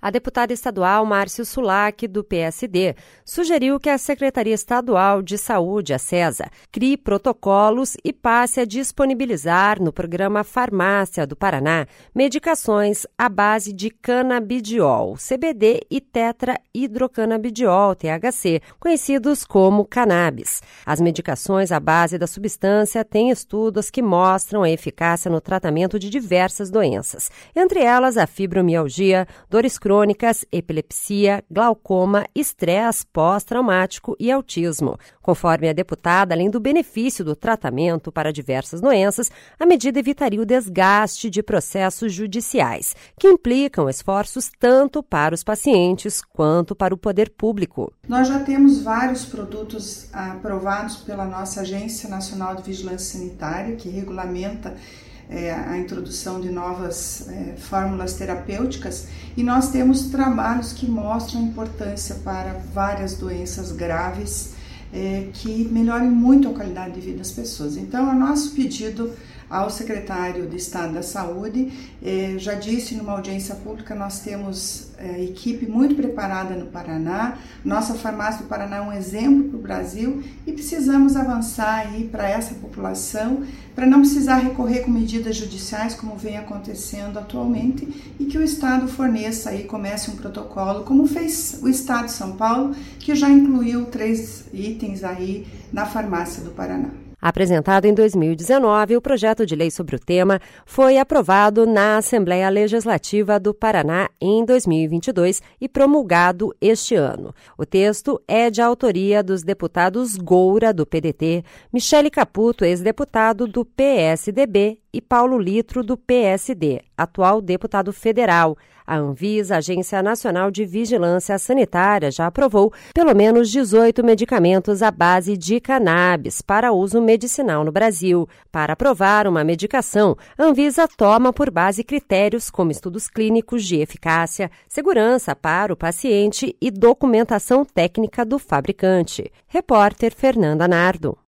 A deputada estadual Márcio Sulac, do PSD, sugeriu que a Secretaria Estadual de Saúde, a SESA, crie protocolos e passe a disponibilizar no programa Farmácia do Paraná medicações à base de canabidiol, CBD e tetrahidrocanabidiol, THC, conhecidos como cannabis. As medicações à base da substância têm estudos que mostram a eficácia no tratamento de diversas doenças, entre elas a fibromialgia, dores crônicas, epilepsia, glaucoma, estresse pós-traumático e autismo. Conforme a deputada, além do benefício do tratamento para diversas doenças, a medida evitaria o desgaste de processos judiciais, que implicam esforços tanto para os pacientes quanto para o poder público. Nós já temos vários produtos aprovados pela nossa Agência Nacional de Vigilância Sanitária, que regulamenta a introdução de novas fórmulas terapêuticas, e nós temos trabalhos que mostram a importância para várias doenças graves que melhorem muito a qualidade de vida das pessoas. Então, o nosso pedido ao secretário de Estado da Saúde, já disse numa audiência pública, nós temos equipe muito preparada no Paraná, nossa farmácia do Paraná é um exemplo para o Brasil e precisamos avançar aí para essa população, para não precisar recorrer com medidas judiciais como vem acontecendo atualmente e que o Estado forneça aí, comece um protocolo, como fez o Estado de São Paulo, que já incluiu 3 itens aí na farmácia do Paraná. Apresentado em 2019, o projeto de lei sobre o tema foi aprovado na Assembleia Legislativa do Paraná em 2022 e promulgado este ano. O texto é de autoria dos deputados Goura, do PDT, Michele Caputo, ex-deputado do PSDB, e Paulo Litro, do PSD, atual deputado federal. A Anvisa, Agência Nacional de Vigilância Sanitária, já aprovou pelo menos 18 medicamentos à base de cannabis para uso medicinal no Brasil. Para aprovar uma medicação, a Anvisa toma por base critérios como estudos clínicos de eficácia, segurança para o paciente e documentação técnica do fabricante. Repórter Fernanda Nardo.